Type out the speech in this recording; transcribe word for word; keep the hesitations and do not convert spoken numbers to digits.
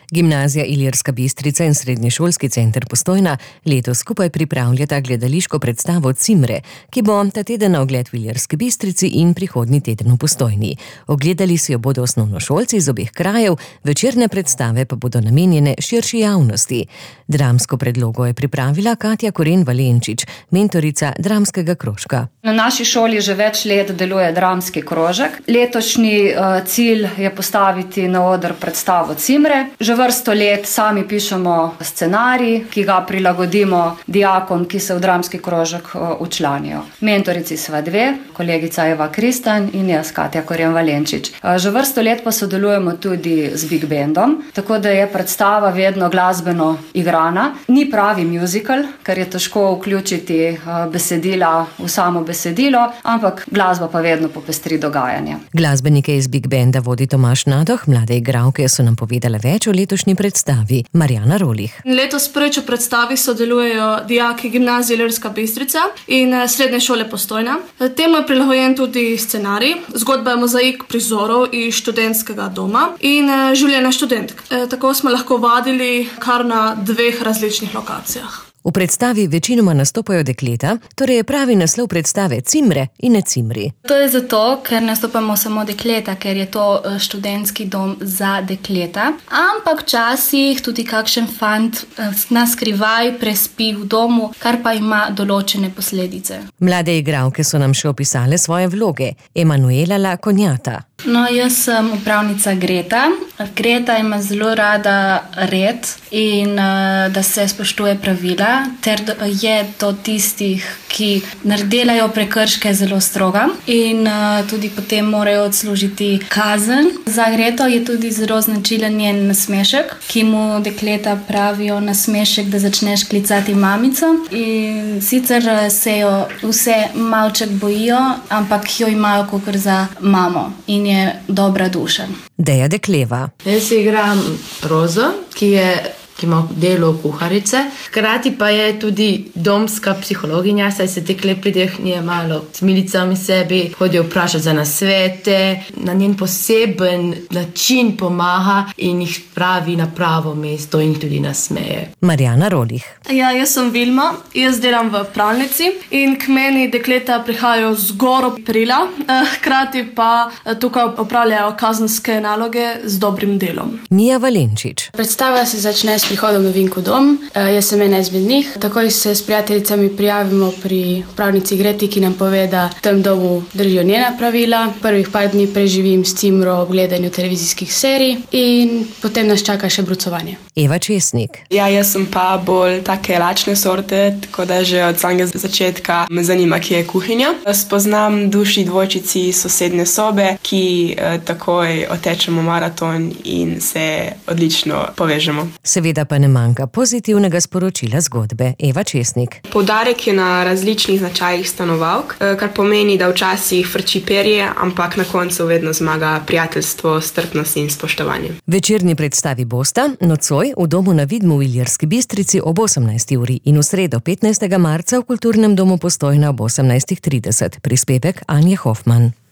Gimnazija Ilirska Bistrica in Srednješolski center Postojna letos skupaj pripravljata gledališko predstavo Cimre, ki bo ta teden na ogled v Ilirski Bistrici in prihodnji teden v Postojni. Ogledali si jo bodo osnovnošolci iz obeh krajev, večerne predstave pa bodo namenjene širši javnosti. Dramsko predlogo je pripravila Katja Koren Valenčič, mentorica dramskega krožka. Na naši šoli že več let deluje dramski krožek. Letošnji uh, cilj je postaviti na oder predstavo Cimre. Že vrsto let sami pišemo scenarij, ki ga prilagodimo dijakom, ki se v dramski krožek včlanijo. Mentorici sva dve, kolegica Eva Kristan in jaz, Katja Koren Valenčič. Že vrsto let pa sodelujemo tudi z Big Bandom, tako da je predstava vedno glasbeno igrana. Ni pravi musical, ker je težko vključiti besedila v samo besedilo, ampak glasba pa vedno popestri dogajanje. Glasbenike iz Big Banda vodi Tomaž Nadoh, mlade igralke so nam povedale več o letošnji predstavi. Marjana Rolih. Letos prvič v predstavi sodelujejo dijaki Gimnazije Ilirska Bistrica in Srednje šole Postojna. Temu je prilagojen tudi scenarij. Zgodba je mozaik prizorov iz študentskega doma in življenja študentk. Tako smo lahko vadili kar na dveh različnih lokacijah. V predstavi večinoma nastopajo dekleta, torej je pravi naslov predstave Cimre in ne Cimri. To je zato, ker nastopamo samo dekleta, ker je to študentski dom za dekleta. Ampak včasih tudi kakšen fant na skrivaj prespi v domu, kar pa ima določene posledice. Mlade igralke so nam še opisale svoje vloge. Emanuela La Konjata. No, jaz sem upravnica Greta. Greta ima zelo rada red in da se spoštuje pravila, ter je do tistih, ki naredelajo prekrške, zelo stroga in tudi potem morajo odslužiti kazen. Za Greto je tudi zelo značilen njen nasmešek, ki mu dekleta pravijo nasmešek, da začneš klicati mamico. In sicer se jo vse malček bojijo, ampak jo imajo kakor za mamo in je dobra duša. Deja Dekleva. Jaz igram Rozo, ki je ki ima delo kuharice. Hkrati pa je tudi domska psihologinja, saj se dekle pridehnije malo s milicami sebi, hodijo vprašati za nasvete, na njen poseben način pomaga in jih pravi na pravo mesto in tudi nasmeje. Marjana Rolih. Ja, jaz sem Vilma, jaz delam v pralnici in k meni dekleta prihajajo z goro perila, hkrati pa tukaj opravljajo kazenske naloge z dobrim delom. Mija Valenčič. Predstava se začne s prihodom v Vinku dom. Jaz sem ena izmed njih. Takoj se s prijateljicami prijavimo pri upravnici Greti, ki nam pove, da v tem domu držijo njena pravila. Prvih par dni preživim s Cimro ob gledanju televizijskih serij in potem nas čaka še brucovanje. Eva Česnik. Ja, jaz sem pa bolj take lačne sorte, tako da že od samega začetka me zanima, kje je kuhinja. Spoznam duši dvojčici sosedne sobe, ki eh, takoj otečemo maraton in se odlično povežemo. Seveda pa ne manjka pozitivnega sporočila zgodbe. Eva Česnik. Poudarek je na različnih značajih stanovalk, kar pomeni, da včasih frči perje, ampak na koncu vedno zmaga prijateljstvo, strpnost in spoštovanje. Večerni predstavi bosta nocoj v domu na Vidmu v Ilirski Bistrici ob osemnajsti uri in v sredo petnajstega marca v Kulturnem domu Postojna ob osemnajst trideset. Prispevek Anje Hofman.